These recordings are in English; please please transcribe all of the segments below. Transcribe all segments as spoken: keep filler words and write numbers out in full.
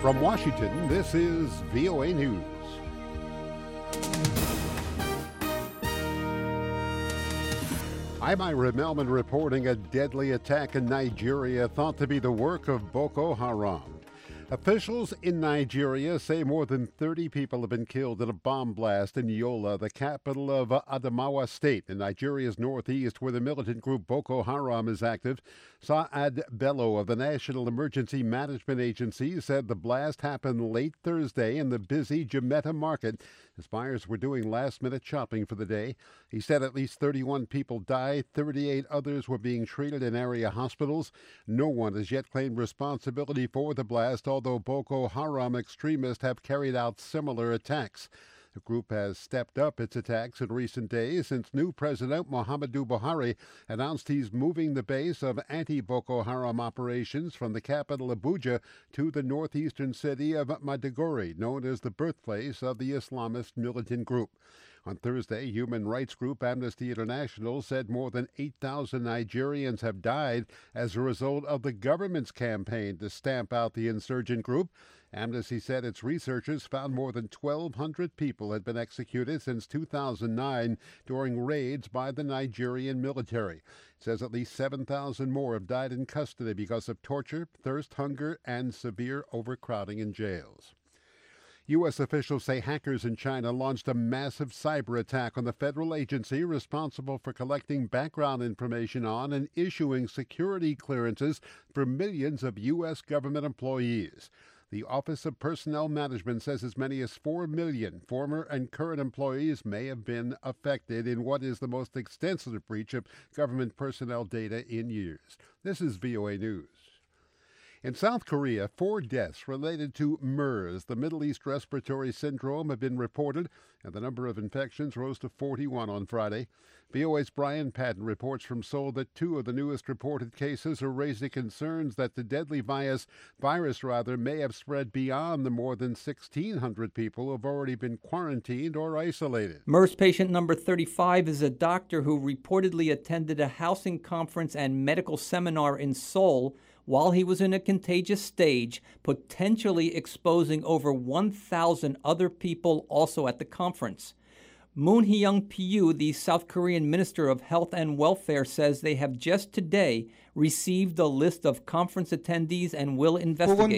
From Washington, this is V O A News. I'm Ira Melman reporting a deadly attack in Nigeria thought to be the work of Boko Haram. Officials in Nigeria say more than thirty people have been killed in a bomb blast in Yola, the capital of Adamawa State in Nigeria's northeast, where the militant group Boko Haram is active. Saad Bello of the National Emergency Management Agency said the blast happened late Thursday in the busy Jimeta market as buyers were doing last-minute shopping for the day. He said at least thirty-one people died, thirty-eight others were being treated in area hospitals. No one has yet claimed responsibility for the blast, although Boko Haram extremists have carried out similar attacks. The group has stepped up its attacks in recent days since new President Muhammadu Buhari announced he's moving the base of anti-Boko Haram operations from the capital Abuja to the northeastern city of Maiduguri, known as the birthplace of the Islamist militant group. On Thursday, human rights group Amnesty International said more than eight thousand Nigerians have died as a result of the government's campaign to stamp out the insurgent group. Amnesty said its researchers found more than twelve hundred people had been executed since two thousand nine during raids by the Nigerian military. It says at least seven thousand more have died in custody because of torture, thirst, hunger, and severe overcrowding in jails. U S officials say hackers in China launched a massive cyber attack on the federal agency responsible for collecting background information on and issuing security clearances for millions of U S government employees. The Office of Personnel Management says as many as four million former and current employees may have been affected in what is the most extensive breach of government personnel data in years. This is V O A News. In South Korea, four deaths related to MERS, the Middle East Respiratory Syndrome, have been reported, and the number of infections rose to forty-one on Friday. V O A's Brian Patton reports from Seoul that two of the newest reported cases are raising concerns that the deadly virus, virus rather, may have spread beyond the more than sixteen hundred people who have already been quarantined or isolated. MERS patient number thirty-five is a doctor who reportedly attended a housing conference and medical seminar in Seoul while he was in a contagious stage, potentially exposing over one thousand other people also at the conference. Moon Hyung-pyu, the South Korean Minister of Health and Welfare, says they have just today received a list of conference attendees and will investigate.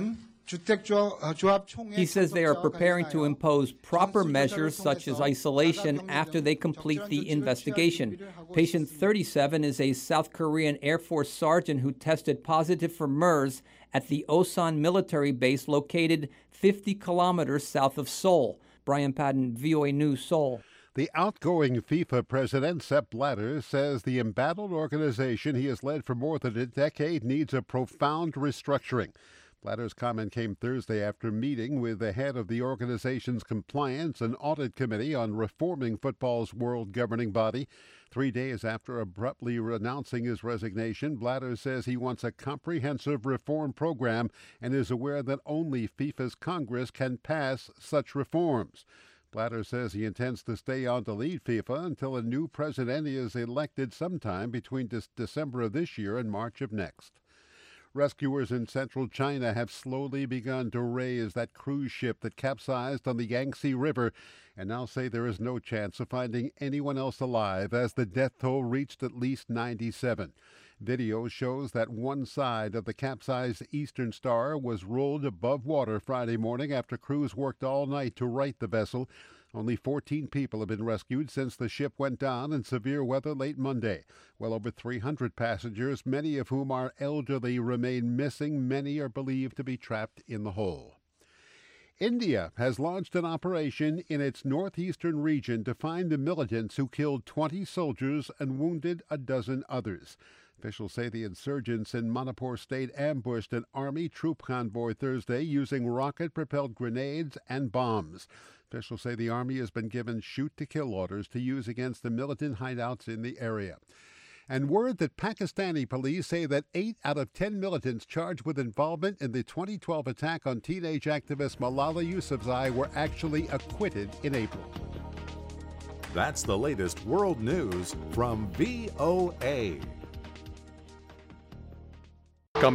He says they are preparing to impose proper measures such as isolation after they complete the investigation. Patient thirty-seven is a South Korean Air Force sergeant who tested positive for MERS at the Osan military base located fifty kilometers south of Seoul. Brian Patton, V O A News, Seoul. The outgoing FIFA president, Sepp Blatter, says the embattled organization he has led for more than a decade needs a profound restructuring. Blatter's comment came Thursday after meeting with the head of the organization's Compliance and Audit Committee on reforming football's world governing body. Three days after abruptly announcing his resignation, Blatter says he wants a comprehensive reform program and is aware that only FIFA's Congress can pass such reforms. Blatter says he intends to stay on to lead FIFA until a new president is elected sometime between de- December of this year and March of next. Rescuers in central China have slowly begun to raise that cruise ship that capsized on the Yangtze River and now say there is no chance of finding anyone else alive as the death toll reached at least ninety-seven. Video shows that one side of the capsized Eastern Star was rolled above water Friday morning after crews worked all night to right the vessel. Only fourteen people have been rescued since the ship went down in severe weather late Monday. Well over three hundred passengers, many of whom are elderly, remain missing. Many are believed to be trapped in the hull. India has launched an operation in its northeastern region to find the militants who killed twenty soldiers and wounded a dozen others. Officials say the insurgents in Manipur state ambushed an army troop convoy Thursday using rocket-propelled grenades and bombs. Officials say the army has been given shoot-to-kill orders to use against the militant hideouts in the area. And word that Pakistani police say that eight out of ten militants charged with involvement in the twenty twelve attack on teenage activist Malala Yousafzai were actually acquitted in April. That's the latest world news from V O A.